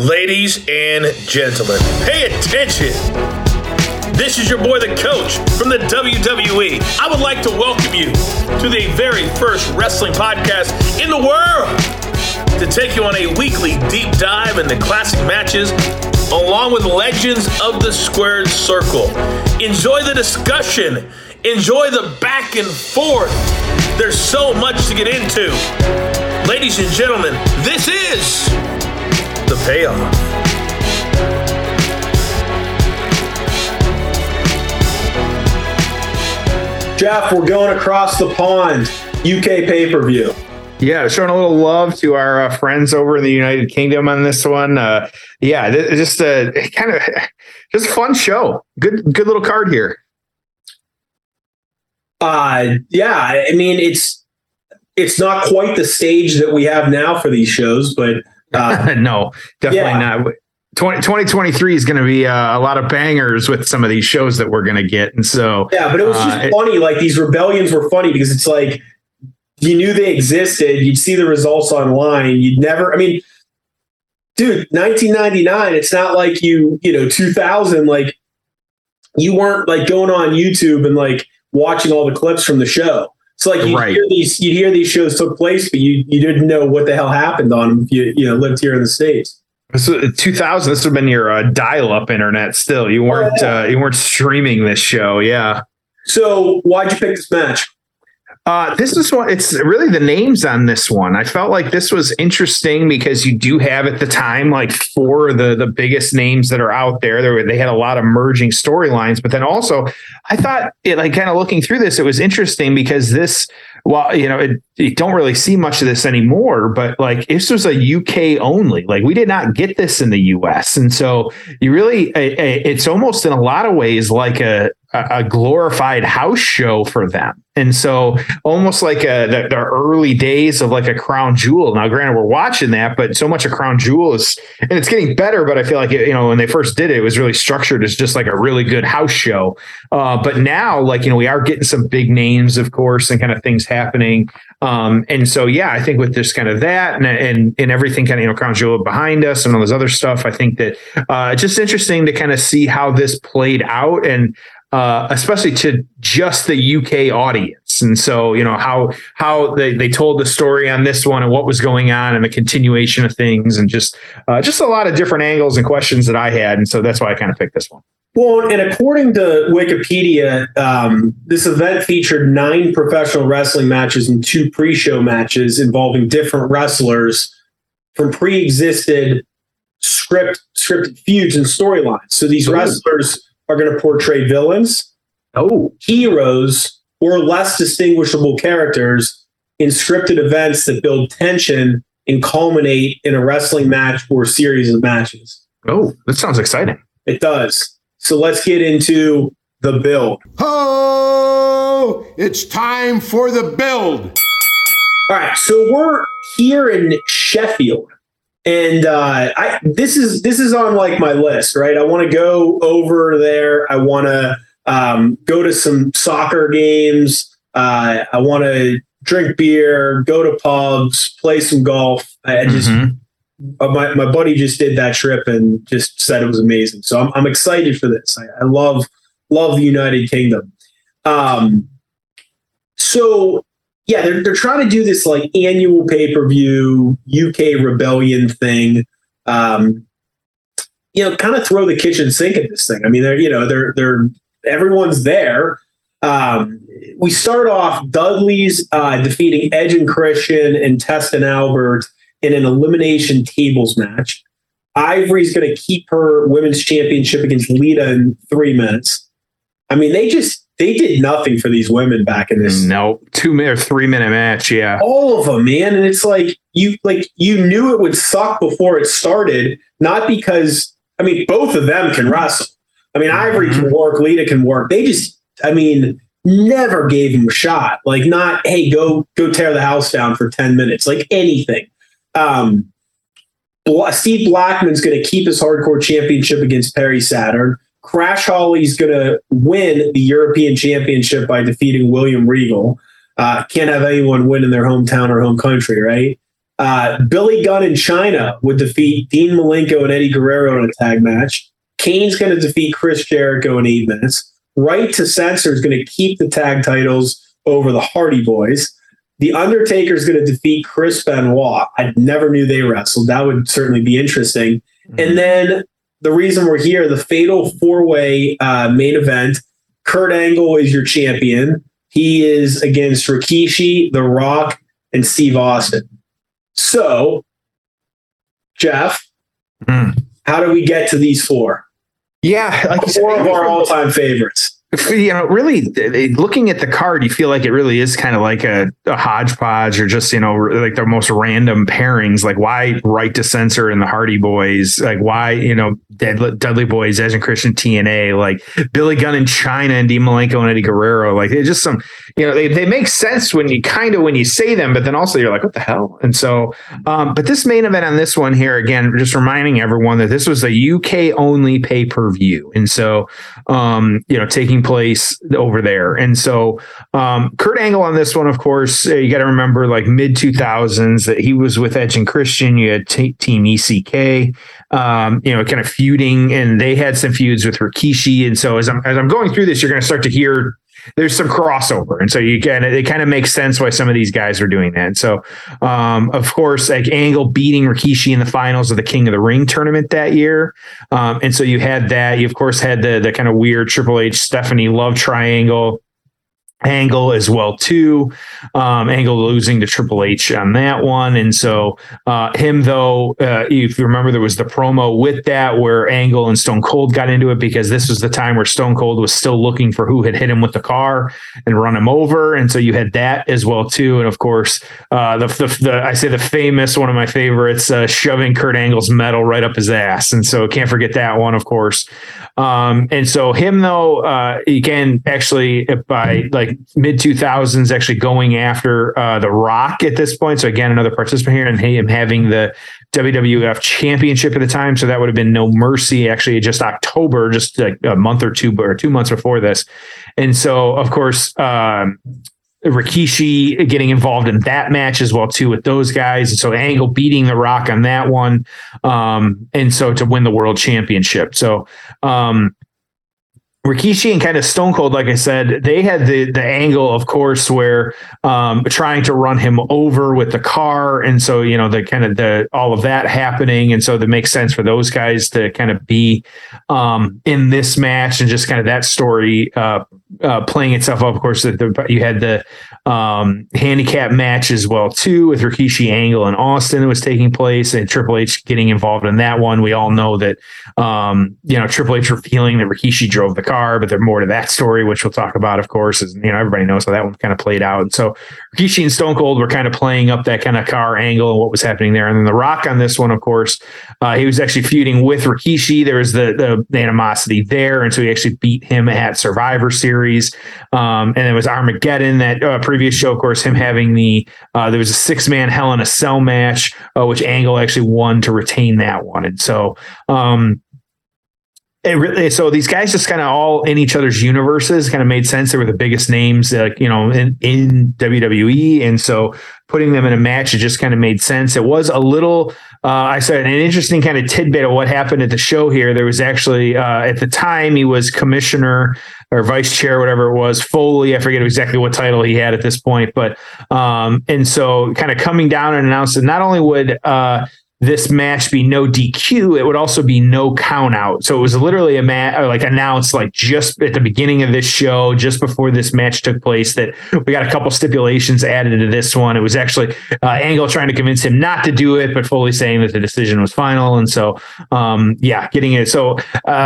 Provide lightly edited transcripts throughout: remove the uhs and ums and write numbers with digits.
Ladies and gentlemen, pay attention. This is your boy, the coach from the WWE. I would like to welcome you to the very first wrestling podcast in the world to take you on a weekly deep dive into classic matches along with legends of the squared circle. Enjoy the discussion. Enjoy the back and forth. There's so much to get into. Ladies and gentlemen, this is The Payoff. Jeff, we're going across the pond. UK pay-per-view. Yeah, showing a little love to our friends over in the United Kingdom on this one. Just a fun show. Good little card here. I mean, it's not quite the stage that we have now for these shows, but no, definitely not. 2023 is going to be a lot of bangers with some of these shows that we're going to get. And so, yeah, but it was just funny. Like, these rebellions were funny because it's like, you knew they existed. You'd see the results online. You'd never, I mean, dude, 1999, it's not like 2000, like, you weren't like going on YouTube and like watching all the clips from the show. So like you'd hear these shows took place, but you didn't know what the hell happened on them if you lived here in the States. So 2000, this would have been your dial-up internet. Still, you weren't streaming this show. Yeah. So why'd you pick this match? This is one. It's really the names on this one. I felt like this was interesting because you do have at the time like four of the biggest names that are out there. They had a lot of merging storylines, but then also I thought kind of looking through this, it was interesting because this, you don't really see much of this anymore, but like this was a UK only. Like we did not get this in the US, and so you really, it's almost in a lot of ways like a glorified house show for them. And so almost like the early days of like a Crown Jewel. Now, granted, we're watching that, but so much of Crown Jewel is, and it's getting better, but I feel like, when they first did it, it was really structured as just like a really good house show. But now, we are getting some big names, of course, and kind of things happening. And so, I think with this kind of that and everything kind of, Crown Jewel behind us and all this other stuff, I think that it's just interesting to kind of see how this played out, and especially to just the UK audience. And so, how they told the story on this one and what was going on and the continuation of things, and just a lot of different angles and questions that I had. And so that's why I kind of picked this one. Well, and according to Wikipedia, this event featured 9 professional wrestling matches and 2 pre-show matches involving different wrestlers from pre-existed scripted feuds and storylines. So these wrestlers are going to portray villains, heroes, or less distinguishable characters in scripted events that build tension and culminate in a wrestling match or series of matches. Oh, that sounds exciting. It does. So let's get into the build. Oh, it's time for the build. All right, so we're here in Sheffield. And this is on like my list, right? I want to go over there. I want to go to some soccer games. I want to drink beer, go to pubs, play some golf. I just my buddy just did that trip and just said it was amazing. So I'm excited for this. I love the United Kingdom. Yeah, they're trying to do this like annual pay-per-view UK rebellion thing. Kind of throw the kitchen sink at this thing. I mean, they're everyone's there. We start off Dudley's defeating Edge and Christian and Test and Albert in an elimination tables match. Ivory's going to keep her women's championship against Lita in 3 minutes. I mean, they did nothing for these women back in this. No, 2 minute or 3 minute match. Yeah. All of them, man. And it's like you knew it would suck before it started, not because, I mean, both of them can wrestle. I mean, Ivory can work, Lita can work. They just, never gave him a shot. Like, not, hey, go tear the house down for 10 minutes, like anything. Steve Blackman's going to keep his hardcore championship against Perry Saturn. Crash Holly's going to win the European Championship by defeating William Regal. Can't have anyone win in their hometown or home country, right? Billy Gunn and China would defeat Dean Malenko and Eddie Guerrero in a tag match. Kane's going to defeat Chris Jericho in 8 minutes. Right to Censor is going to keep the tag titles over the Hardy Boys. The Undertaker is going to defeat Chris Benoit. I never knew they wrestled. That would certainly be interesting. And then the reason we're here, the Fatal 4-Way main event. Kurt Angle is your champion. He is against Rikishi, The Rock, and Steve Austin. So, Jeff, how do we get to these four? Yeah, like four of our all-time favorites. Really looking at the card, you feel like it really is kind of like a hodgepodge or just, like the most random pairings. Like why Right to Censor and the Hardy Boys? Like why, Dudley Boys, Edge and Christian TNA, like Billy Gunn and China and Dean Malenko and Eddie Guerrero. Like it's just some, they make sense when you say them, but then also you're like, what the hell? And so, but this main event on this one here, again, just reminding everyone that this was a UK only pay-per-view. And so, taking place over there. And so Kurt Angle on this one, of course, you got to remember like mid 2000s that he was with Edge and Christian. You had Team ECK, kind of feuding, and they had some feuds with Rikishi. And so as I'm going through this, you're going to start to hear there's some crossover. And so it kind of makes sense why some of these guys are doing that. And so, of course, like Angle beating Rikishi in the finals of the King of the Ring tournament that year. And so you had that. You, of course, had the kind of weird Triple H, Stephanie love triangle angle as well too. Angle losing to Triple H on that one. And so him though, if you remember, there was the promo with that where Angle and Stone Cold got into it because this was the time where Stone Cold was still looking for who had hit him with the car and run him over. And so you had that as well too. And of course, I say the famous, one of my favorites, shoving Kurt Angle's medal right up his ass. And so can't forget that one, of course. And so him though, again, actually by like mid 2000s, actually going after The Rock at this point. So again, another participant here, and him having the WWF championship at the time. So that would have been No Mercy, actually just October, just like a month or 2 months before this. And so of course, Rikishi getting involved in that match as well too with those guys. And so Angle beating The Rock on that one. And so to win the world championship. So, Rikishi and kind of Stone Cold, like I said, they had the angle, of course, where trying to run him over with the car. And so, the kind of all of that happening. And so that makes sense for those guys to kind of be in this match and just kind of that story playing itself up. Of course, you had the handicap match as well, too, with Rikishi, Angle, and Austin that was taking place, and Triple H getting involved in that one. We all know that, Triple H revealing that Rikishi drove the car, but there's more to that story, which we'll talk about, of course, as everybody knows how that one kind of played out. And so Rikishi and Stone Cold were kind of playing up that kind of car angle and what was happening there. And then The Rock on this one, of course, he was actually feuding with Rikishi. There was the animosity there. And so he actually beat him at Survivor Series. And it was Armageddon, that previous show, of course, him having there was a 6-man Hell in a Cell match, which Angle actually won to retain that one. And so, so these guys just kind of all in each other's universes kind of made sense. They were the biggest names, in WWE. And so putting them in a match, it just kind of made sense. It was a little, I said, an interesting kind of tidbit of what happened at the show here. There was actually, at the time, he was commissioner or vice chair, whatever it was, Foley. I forget exactly what title he had at this point. But, and so kind of coming down and announcing not only would, this match be no DQ, it would also be no count out. So it was literally a match announced like just at the beginning of this show, just before this match took place, that we got a couple stipulations added to this one. It was actually Angle trying to convince him not to do it, but Foley saying that the decision was final. And so, getting it. So,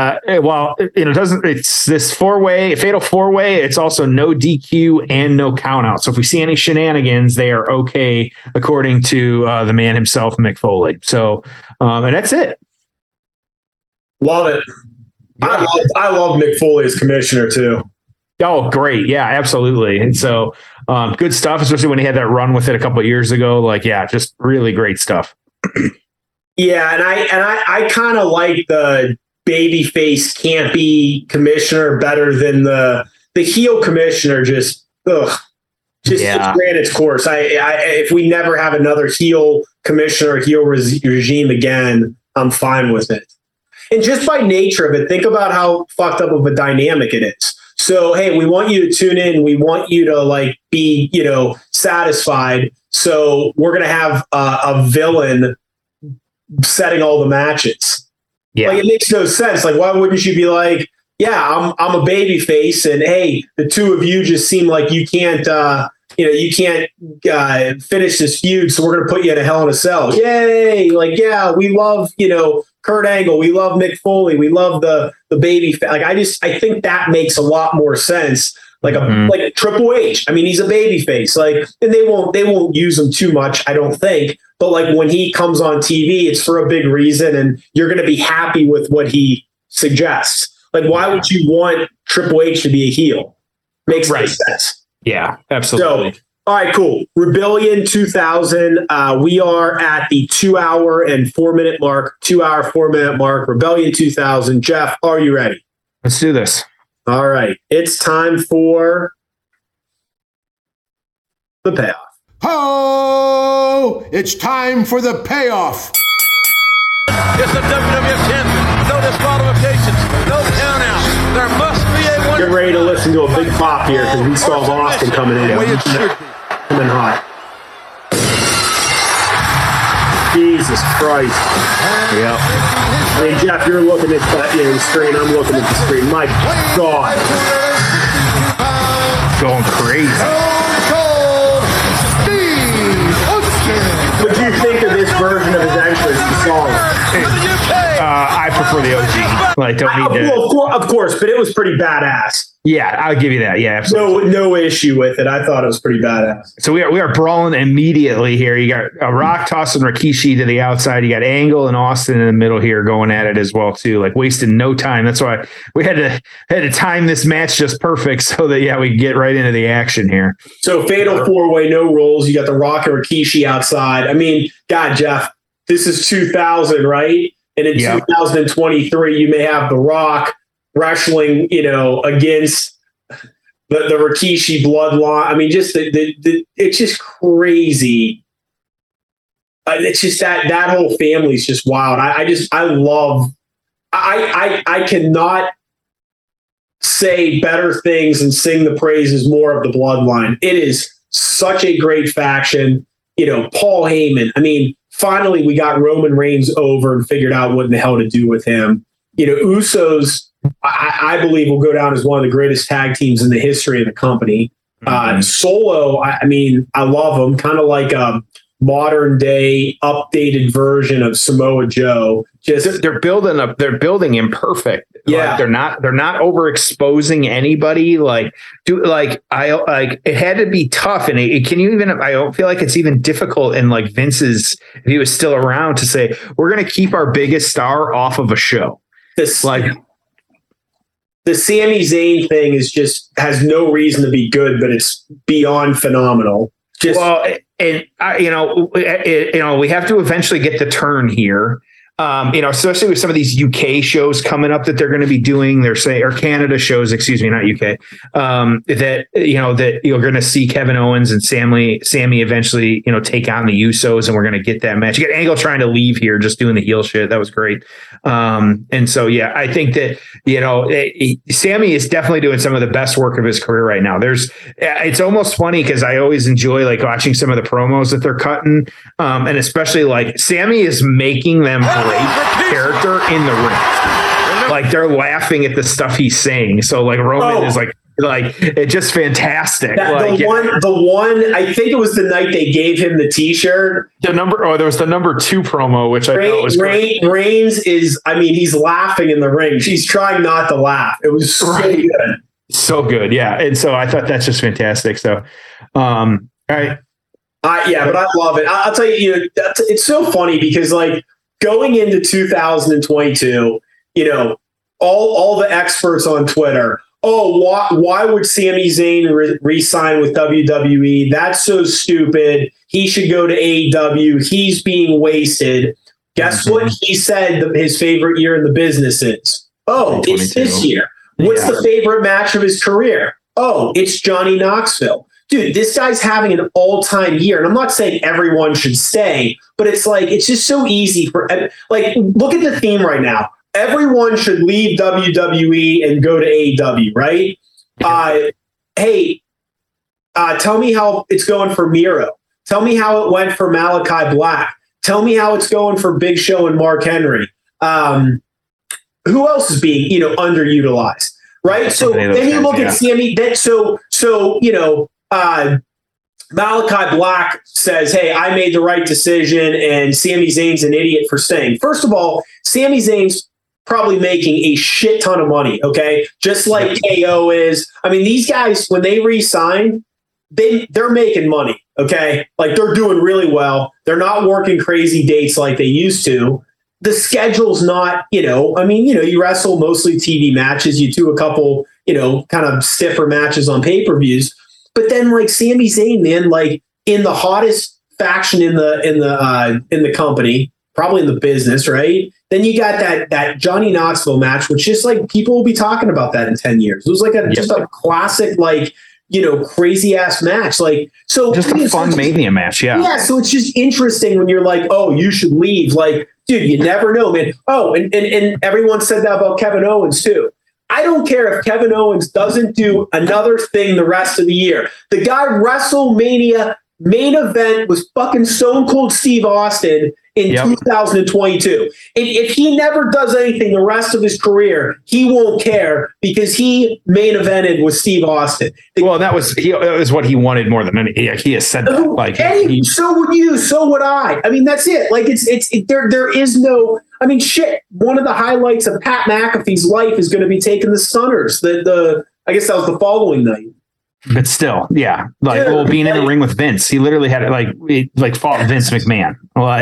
it's this fatal 4-way, it's also no DQ and no count out. So if we see any shenanigans, they are okay, according to the man himself, Mick Foley. So, and that's it. Love it. Yeah. I love Mick Foley as commissioner too. Oh, great. Yeah, absolutely. And so good stuff, especially when he had that run with it a couple of years ago. Just really great stuff. Yeah. And I kind of like the babyface campy commissioner better than the heel commissioner. Just ran its course. If we never have another heel commissioner heel regime again, I'm fine with it. And just by nature of it, think about how fucked up of a dynamic it is. So, hey, we want you to tune in. We want you to like be, satisfied. So we're going to have a villain setting all the matches. Yeah. Like, it makes no sense. Like, why wouldn't you be like, yeah, I'm a baby face, and hey, the two of you just seem like you can't finish this feud, so we're going to put you in a Hell in a Cell. Yay! Like, yeah, we love, Kurt Angle, we love Mick Foley, we love the baby. I think that makes a lot more sense. Like a Triple H. I mean, he's a baby face. Like, and they won't use him too much, I don't think. But like when he comes on TV, it's for a big reason, and you're going to be happy with what he suggests. Like, why would you want Triple H to be a heel? Makes no sense. Yeah, absolutely. So, all right, cool. Rebellion 2000. We are at the 2 hour and 4 minute mark. 2 hour, 4 minute mark. Rebellion 2000. Jeff, are you ready? Let's do this. All right. It's time for the payoff. Ho! It's time for the payoff. It's the WWF champion. No disqualifications. No count out. There must be a one. Get ready to listen to a big pop here because we saw Austin coming in. Coming hot. Jesus Christ. Yep. I mean, Jeff, you're looking at the screen. I'm looking at the screen. My God. Going crazy. What do you think of this version of his entrance, the song? I prefer the OG. Like, don't need to. Well, of course, but it was pretty badass. Yeah, I'll give you that. Yeah, absolutely. No issue with it. I thought it was pretty badass. So we are brawling immediately here. You got a Rock tossing Rikishi to the outside. You got Angle and Austin in the middle here going at it as well too. Like wasting no time. That's why we had to time this match just perfect so that we could get right into the action here. So fatal 4-way, no rules. You got the Rock and Rikishi outside. I mean, God, Jeff, this is 2000, right? And in 2023, you may have the Rock wrestling, against the Rikishi bloodline. I mean, just it's just crazy. It's just that whole family's just wild. I cannot say better things and sing the praises more of the bloodline. It is such a great faction. Paul Heyman. I mean, finally we got Roman Reigns over and figured out what in the hell to do with him. Usos, I believe, will go down as one of the greatest tag teams in the history of the company. Solo, I mean, I love them. Kind of like a modern day updated version of Samoa Joe. Just they're building him perfect. Yeah, like, they're not overexposing anybody. It had to be tough, and I don't feel like it's even difficult in like Vince's, if he was still around, to say we're going to keep our biggest star off of a show. The Sami Zayn thing has no reason to be good, but it's beyond phenomenal. We have to eventually get the turn here. Especially with some of these UK shows coming up that they're going to be doing, or Canada shows, excuse me, not UK, that you're going to see Kevin Owens and Sammy eventually, take on the Usos, and we're going to get that match. You get Angle trying to leave here, just doing the heel shit. That was great. And so, I think that, Sammy is definitely doing some of the best work of his career right now. It's almost funny because I always enjoy like watching some of the promos that they're cutting. And especially like Sammy is making them character in the ring. Like they're laughing at the stuff he's saying. So like Roman is like it's just fantastic. The one, I think it was the night they gave him the T-shirt. There was the number 2 promo, which I thought was great. Reigns is, I mean, he's laughing in the ring. She's trying not to laugh. It was so good. So good, yeah. And so I thought that's just fantastic. So, all right. But I love it. I'll tell you, it's so funny because like going into 2022, all the experts on Twitter, why would Sami Zayn re-sign with WWE? That's so stupid. He should go to AEW. He's being wasted. Guess what he said his favorite year in the business is? It's this year. What's the favorite match of his career? It's Johnny Knoxville. dude, this guy's having an all-time year. And I'm not saying everyone should stay, but it's like, it's just so easy for, like, look at the theme right now. Everyone should leave WWE and go to AEW, right? Hey, tell me how it's going for Miro. Tell me how it went for Malachi Black. Tell me how it's going for Big Show and Mark Henry. Who else is being, underutilized, right? So then you look at Sammy. Malachi Black says, "Hey, I made the right decision," and Sami Zayn's an idiot for staying. First of all, Sami Zayn's probably making a shit ton of money. Okay, just like KO is. I mean, these guys when they re-sign, they're making money. Okay, like they're doing really well. They're not working crazy dates like they used to. The schedule's not, you wrestle mostly TV matches. You do a couple, kind of stiffer matches on pay-per-views. But then, like Sami Zayn, man, like in the hottest faction in the company, probably in the business, right? Then you got that Johnny Knoxville match, which just like people will be talking about that in 10 years. It was like just a classic, like, crazy ass match. Like, so just a fun Mania match. Yeah. Yeah. So it's just interesting when you're like, oh, you should leave. Like, dude, you never know, man. Oh, and everyone said that about Kevin Owens too. I don't care if Kevin Owens doesn't do another thing the rest of the year. The guy WrestleMania main event was fucking Stone Cold Steve Austin in 2022. And if he never does anything the rest of his career, he won't care because he main evented with Steve Austin. That was what he wanted more than anything. He has said that. Like, so would you, so would I. I mean, that's it. Like there is no. I mean, shit. One of the highlights of Pat McAfee's life is going to be taking the Stunners. I guess that was the following night. But still, yeah, like being in the ring with Vince, he literally had fought Vince McMahon,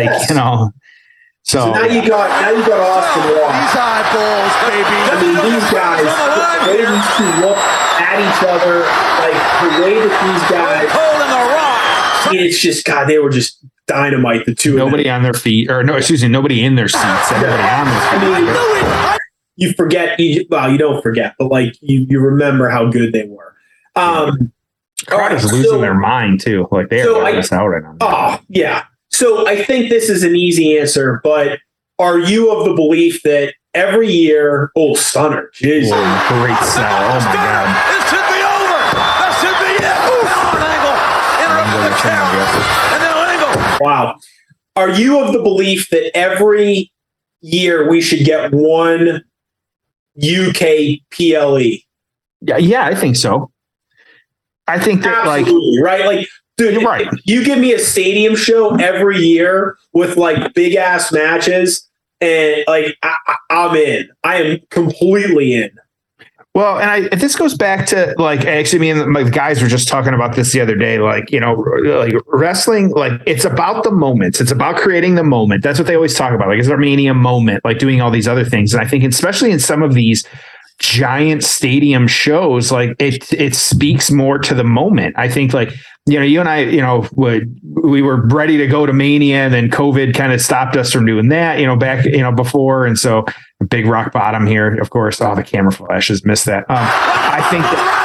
So now you got Austin Rock. These eyeballs, baby. I mean, these guys, the way these two look at each other, like the way that these guys, Holding the Rock. It's just God. They were just dynamite. The two. Nobody on their feet, nobody in their seats. Everybody on their feet. You forget. You don't forget, but like you remember how good they were. Crowd is losing their mind too. Like they are us out right now. Oh yeah. So I think this is an easy answer, but are you of the belief that every year, Stunner, Jesus, great sell. Oh my God. This should be over. That should be it. Ooh, an angle. Interrupted the count. And then an angle. Wow. Are you of the belief that every year we should get one UK PLE? Yeah, I think so. I think that absolutely, right? Like, dude, you're right. If you give me a stadium show every year with like big ass matches, and like I'm in. I am completely in. Well, and this goes back to like actually me and my guys were just talking about this the other day. Like, like wrestling, like it's about the moments. It's about creating the moment. That's what they always talk about. Like it's our Mania moment, like doing all these other things. And I think especially in some of these giant stadium shows, like it speaks more to the moment. I think like, you and I, we were ready to go to Mania and then COVID kind of stopped us from doing that, back, before. And so big rock bottom here, of course, the camera flashes missed that. I think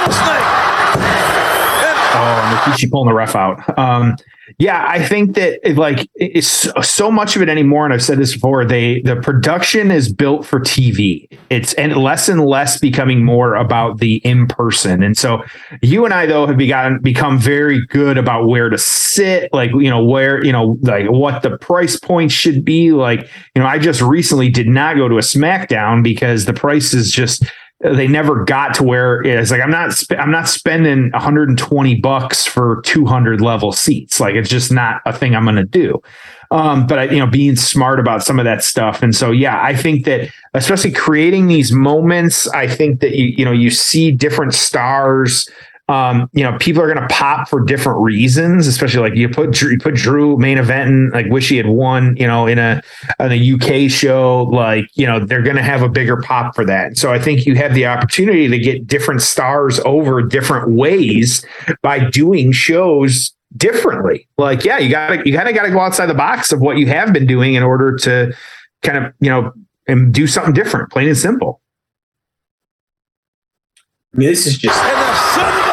that, Rikishi pulling the ref out. Yeah, I think that it's so much of it anymore. And I've said this before, the production is built for TV. It's and less becoming more about the in-person. And so you and I, though, have become very good about where to sit, like, where, like what the price point should be. Like, I just recently did not go to a SmackDown because the price is just, they never got to where it's like, I'm not spending $120 for 200 level seats. Like, it's just not a thing I'm going to do. But being smart about some of that stuff. And so, yeah, I think that especially creating these moments, I think that you see different stars. People are going to pop for different reasons, especially like you put Drew main event and like wish he had won, in a UK show, like, they're going to have a bigger pop for that. So I think you have the opportunity to get different stars over different ways by doing shows differently. Like, yeah, you got to go outside the box of what you have been doing in order to kind of, and do something different, plain and simple. I mean, this is just.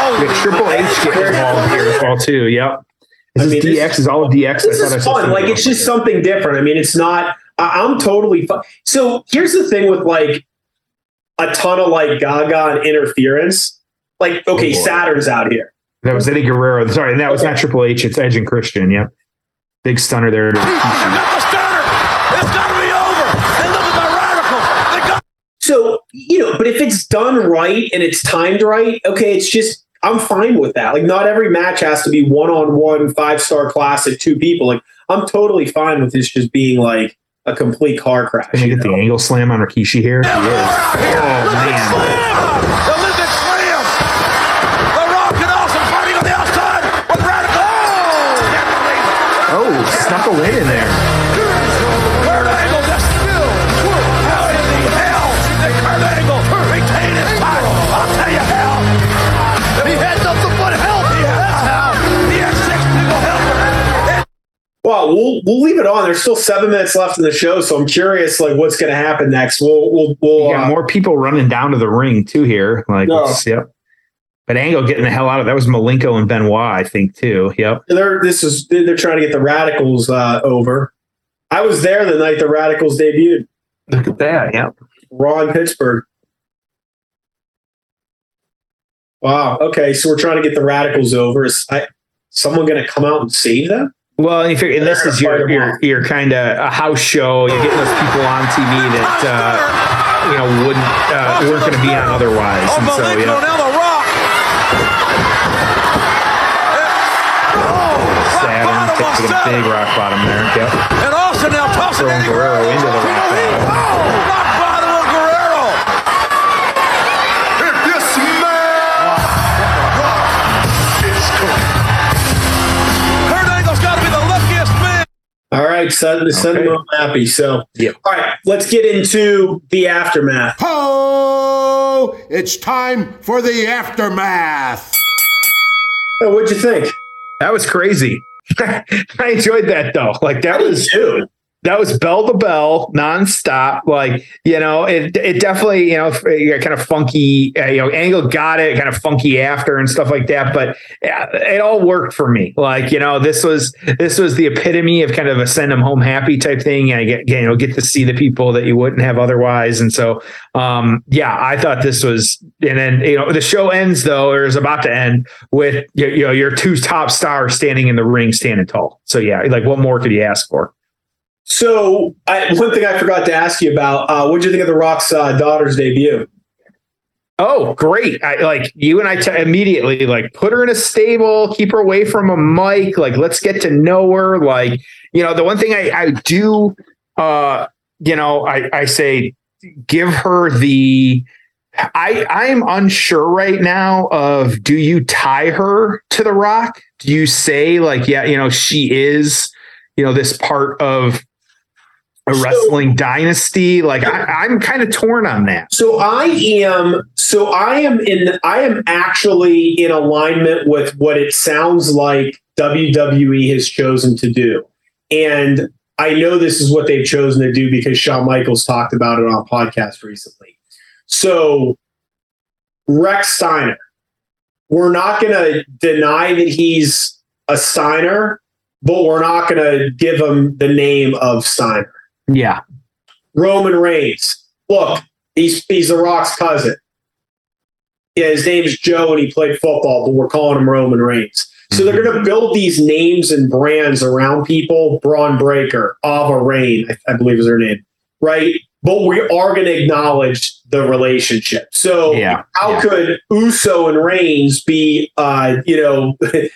Triple H getting involved here as well too. Yep. DX is all of DX. This is fun. Like, it's just something different. I mean, it's not. I'm totally fun. So here's the thing with like a ton of like Gaga and interference. Like, okay, Saturn's out here. That was Eddie Guerrero. Sorry, and that was not Triple H. It's Edge and Christian. Yep. Big stunner there. Got the stunner. It's got to be over. And look at the Radicals. So, but if it's done right and it's timed right, okay, it's just, I'm fine with that. Like, not every match has to be one-on-one, 5-star classic, 2 people. Like, I'm totally fine with this just being like a complete car crash. Can you get the angle slam on Rikishi here? He is. Oh, man. The Olympic slam. The Rock and Austin fighting on the outside with Radical. Oh, snuck a win in there. Kurt Angle just still. How in the hell did Kurt Angle retain his title? I'll tell you how. He had nothing but help. That's how. He had 6 people helping. Well, we'll leave it on. There's still 7 minutes left in the show, so I'm curious, like, what's going to happen next. We'll got more people running down to the ring too here. Like, yep. But Angle getting the hell out of that was Malenko and Benoit, I think, too. Yep. They're trying to get the Radicals over. I was there the night the Radicals debuted. Look at that. Yep. Raw in Pittsburgh. Wow. Okay, so we're trying to get the Radicals over. Is someone going to come out and save them? Well, and this is your kind of a house show. You're getting those people on TV that weren't going to be on otherwise. And so, now the Rock. Saturn taking a big rock bottom there. Yep. And Austin now tossing throwing Guerrero into the rock bottom. Rock bottom of Guerrero. If this man is cooking. Kurt Angle's got to be the luckiest man. All right, send them home happy. So, All right, let's get into the aftermath. Ho! It's time for the aftermath. Oh, what'd you think? That was crazy. I enjoyed that though. Like that was bell to bell nonstop. Like, it definitely, kind of funky, Angle got it kind of funky after and stuff like that. But it all worked for me. Like, this was the epitome of kind of a send them home happy type thing. I get to see the people that you wouldn't have otherwise. And so, I thought this was, and then, the show ends though, or is about to end with, your 2 top stars standing in the ring, standing tall. So like what more could you ask for? So one thing I forgot to ask you about, what did you think of The Rock's daughter's debut? Oh, great. You and I immediately put her in a stable, keep her away from a mic. Let's get to know her. The one thing I do, I say, give her I'm unsure right now of, do you tie her to The Rock? Do you say she is, this part of a wrestling dynasty? I'm kind of torn on that. So I am actually in alignment with what it sounds like WWE has chosen to do. And I know this is what they've chosen to do because Shawn Michaels talked about it on a podcast recently. So Rex Steiner, we're not going to deny that he's a Steiner, but we're not going to give him the name of Steiner. Yeah. Roman Reigns. Look, he's The Rock's cousin. Yeah, his name's Joe and he played football, but we're calling him Roman Reigns. So they're going to build these names and brands around people. Braun Breaker, Ava Rain, I believe is her name, right? But we are going to acknowledge the relationship. So how could Uso and Reigns be, related?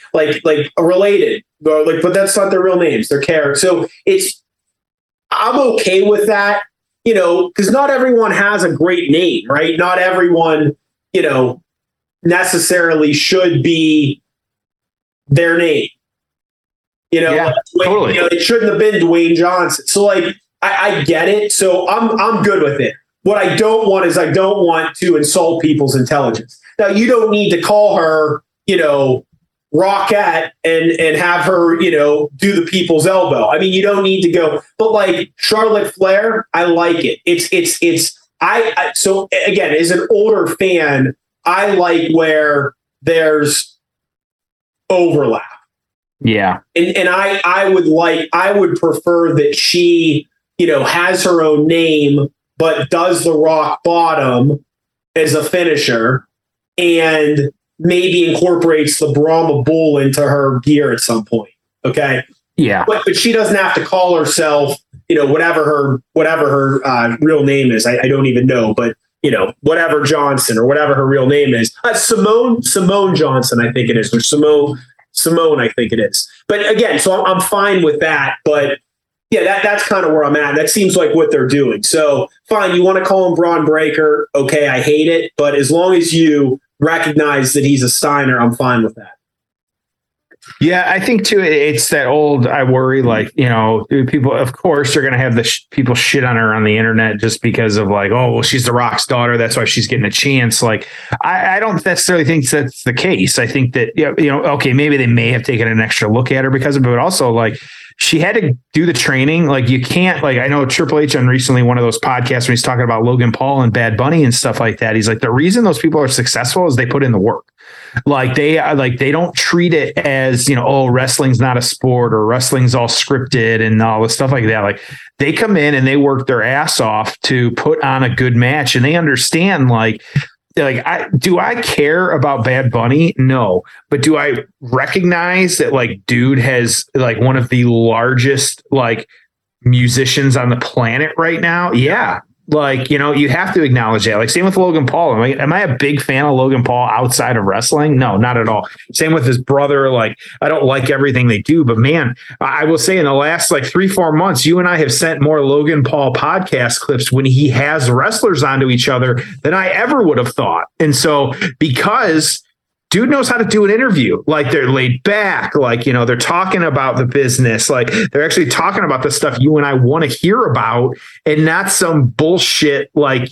But that's not their real names. They're characters. So I'm okay with that, because not everyone has a great name, right? Not everyone, necessarily should be their name. Totally. It shouldn't have been Dwayne Johnson. So I get it. So I'm good with it. What I don't want to insult people's intelligence. Now, you don't need to call her, Rockette and have her, do the people's elbow. I mean, you don't need to go, but Charlotte Flair, I like it. So again, as an older fan, I like where there's overlap. Yeah. And I would prefer that she, has her own name, but does the rock bottom as a finisher and maybe incorporates the Brahma Bull into her gear at some point. Okay. Yeah. But she doesn't have to call herself, whatever her real name is. I don't even know, but whatever Johnson or whatever her real name is. Simone Johnson, I think it is, or Simone, I think it is. But again, so I'm fine with that. But yeah, that's kind of where I'm at. That seems like what they're doing. So fine, you want to call him Braun Breaker. Okay, I hate it. But as long as you recognize that he's a Steiner, I'm fine with that. Yeah, I think too, it's that old, I worry, people, of course, they're going to have people shit on her on the internet just because of she's the Rock's daughter. That's why she's getting a chance. I don't necessarily think that's the case. I think that, okay, maybe they may have taken an extra look at her because of it, but also she had to do the training. You can't, I know Triple H on recently one of those podcasts when he's talking about Logan Paul and Bad Bunny and stuff like that. He's like, the reason those people are successful is they put in the work. They don't treat it as, wrestling's not a sport or wrestling's all scripted and all the stuff like that. They come in and they work their ass off to put on a good match, and they understand do I care about Bad Bunny? No. But do I recognize that dude has one of the largest musicians on the planet right now? Yeah. You have to acknowledge that. Same with Logan Paul. Am I a big fan of Logan Paul outside of wrestling? No, not at all. Same with his brother. I don't like everything they do, but man, I will say in the last 3-4 months, you and I have sent more Logan Paul podcast clips when he has wrestlers onto each other than I ever would have thought. And so because dude knows how to do an interview. They're laid back, they're talking about the business. They're actually talking about the stuff you and I want to hear about, and not some bullshit,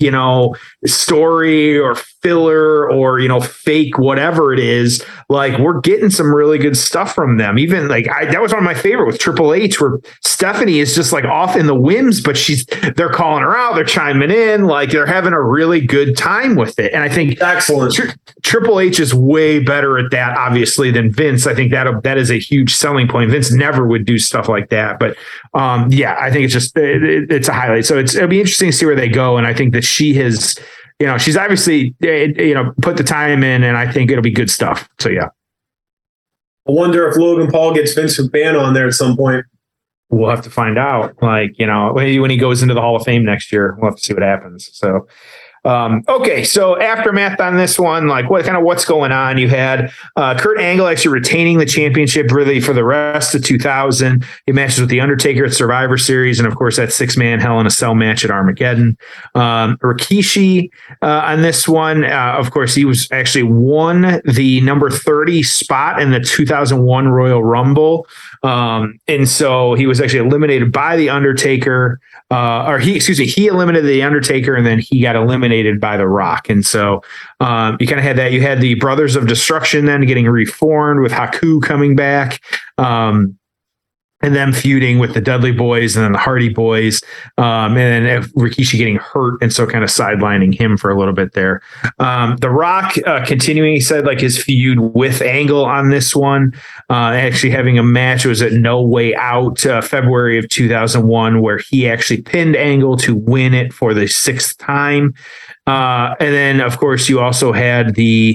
story or filler or, fake, whatever it is. We're getting some really good stuff from them. Even that was one of my favorite with Triple H, where Stephanie is just off in the whims, but they're calling her out. They're chiming in, they're having a really good time with it. And I think excellent. Triple H is way better at that, obviously, than Vince. I think that is a huge selling point. Vince never would do stuff like that, but I think it's a highlight. So it'll be interesting to see where they go. And I think that she has, she's obviously, put the time in, and I think it'll be good stuff. So yeah. I wonder if Logan Paul gets Vince McMahon on there at some point. We'll have to find out. When he goes into the Hall of Fame next year, we'll have to see what happens. So. Okay, so aftermath on this one, what's going on? You had Kurt Angle actually retaining the championship really for the rest of 2000. He matches with The Undertaker at Survivor Series, and of course that 6-man Hell in a Cell match at Armageddon. Rikishi on this one, of course, he was actually won the number 30 spot in the 2001 Royal Rumble. And so he was actually eliminated by The Undertaker, he eliminated The Undertaker, and then he got eliminated by The Rock. And so you kind of had that. You had the Brothers of Destruction then getting reformed with Haku coming back. And them feuding with the Dudley Boys and then the Hardy Boys, and then Rikishi getting hurt, and so kind of sidelining him for a little bit there. The Rock continuing, he said, his feud with Angle on this one, actually having a match. It was at No Way Out, February of 2001, where he actually pinned Angle to win it for the 6th time. And then, of course, you also had the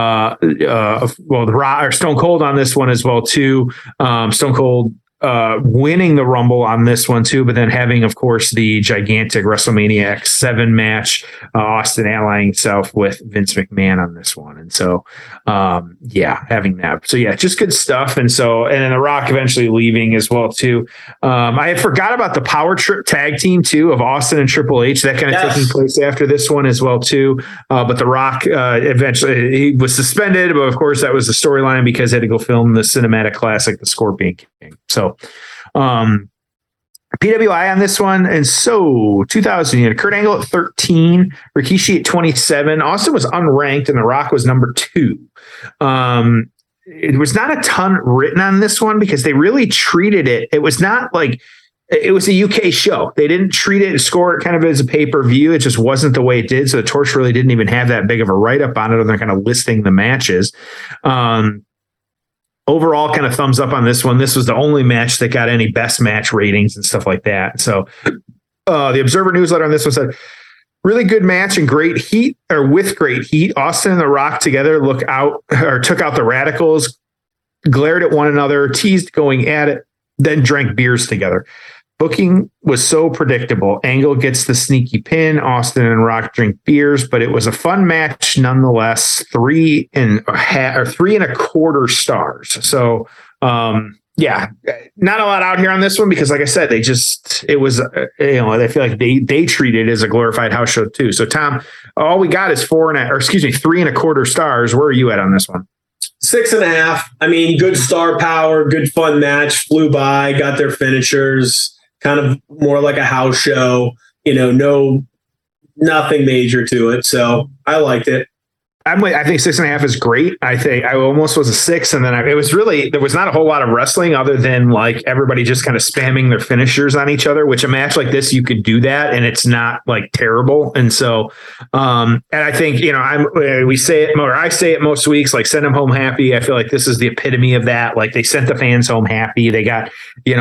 Rock or Stone Cold on this one as well too. Stone Cold winning the Rumble on this one too, but then having, of course, the gigantic WrestleMania X7 match, Austin allying himself with Vince McMahon on this one. And so, having that. So yeah, just good stuff. And then The Rock eventually leaving as well too. I had forgot about the Power Trip tag team too of Austin and Triple H, that kind of taking place after this one as well too. But The Rock eventually he was suspended, but of course that was the storyline because he had to go film the cinematic classic, The Scorpion King. So PWI on this one. And so 2000, you had Kurt Angle at 13, Rikishi at 27. Austin was unranked and The Rock was number 2. It was not a ton written on this one because they really treated it. It was not it was a UK show. They didn't treat it and score it kind of as a pay-per-view. It just wasn't the way it did. So the Torch really didn't even have that big of a write-up on it, other than kind of listing the matches. Overall, kind of thumbs up on this one. This was the only match that got any best match ratings and stuff like that. So the Observer newsletter on this one said, really good match and great heat, or with great heat. Austin and The Rock together took out the Radicals, glared at one another, teased going at it, then drank beers together. Booking was so predictable. Angle gets the sneaky pin. Austin and Rock drink beers, but it was a fun match nonetheless. 3.25 stars. So, yeah, not a lot out here on this one because, like I said, I feel like they treat it as a glorified house show too. So, Tom, all we got is 3.25 stars. Where are you at on this one? 6.5. I mean, good star power, good fun match, flew by, got their finishers, kind of more like a house show, nothing major to it. So I liked it. I think 6.5 is great. I think I almost was a 6. And then there was not a whole lot of wrestling other than like everybody just kind of spamming their finishers on each other, which a match like this, you could do that and it's not like terrible. And so, and I think, I say it most weeks, like send them home happy. I feel like this is the epitome of that. Like they sent the fans home happy. They got,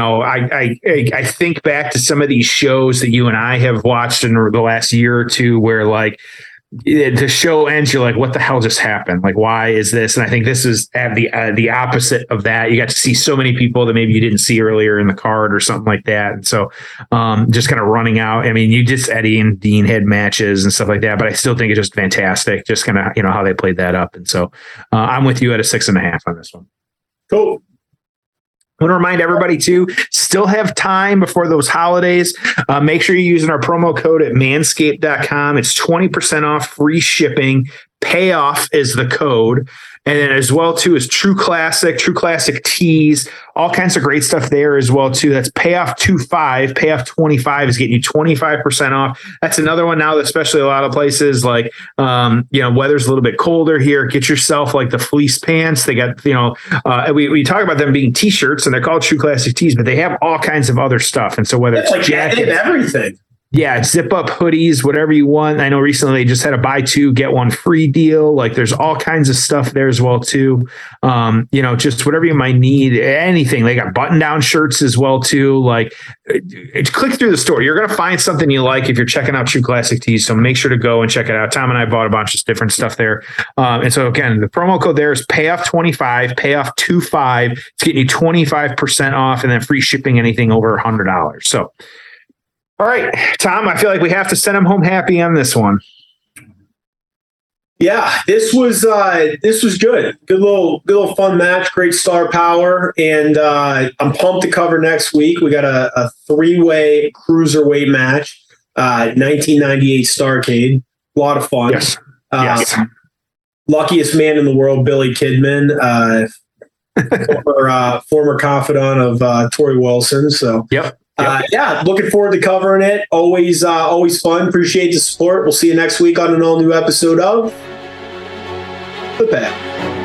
I think back to some of these shows that you and I have watched in the last year or two where like, the show ends, you're like, what the hell just happened? Like, why is this? And I think this is the opposite of that. You got to see so many people that maybe you didn't see earlier in the card or something like that. And so just kind of running out. I mean, Eddie and Dean had matches and stuff like that, but I still think it's just fantastic. Just kind of, how they played that up. And so I'm with you at a 6.5 on this one. Cool. I want to remind everybody too, still have time before those holidays. Make sure you're using our promo code at manscaped.com. It's 20% off, free shipping. Payoff is the code. And then as well too is True Classic tees, all kinds of great stuff there as well too. That's Payoff 25. Payoff 25 is getting you 25% off. That's another one now, especially a lot of places like, weather's a little bit colder here. Get yourself like the fleece pants. They got, we talk about them being t-shirts and they're called True Classic tees, but they have all kinds of other stuff. And so whether it's like jackets, everything. Yeah, zip up hoodies, whatever you want. I know recently they just had a buy two, get one free deal. Like there's all kinds of stuff there as well too. Just whatever you might need, anything. They got button down shirts as well too. Like click through the store. You're going to find something you like if you're checking out True Classic Tees. So make sure to go and check it out. Tom and I bought a bunch of different stuff there. And so again, the promo code there is Payoff 25, Payoff 25. It's getting you 25% off and then free shipping anything over $100. So, all right, Tom, I feel like we have to send him home happy on this one. Yeah, this was good. Good little fun match, great star power. And I'm pumped to cover next week. We got a 3-way cruiserweight match, 1998 Starrcade. A lot of fun. Yes. Luckiest man in the world, Billy Kidman, former confidant of Tori Wilson. So yep. Looking forward to covering it. Always fun. Appreciate the support. We'll see you next week on an all new episode of The Pad.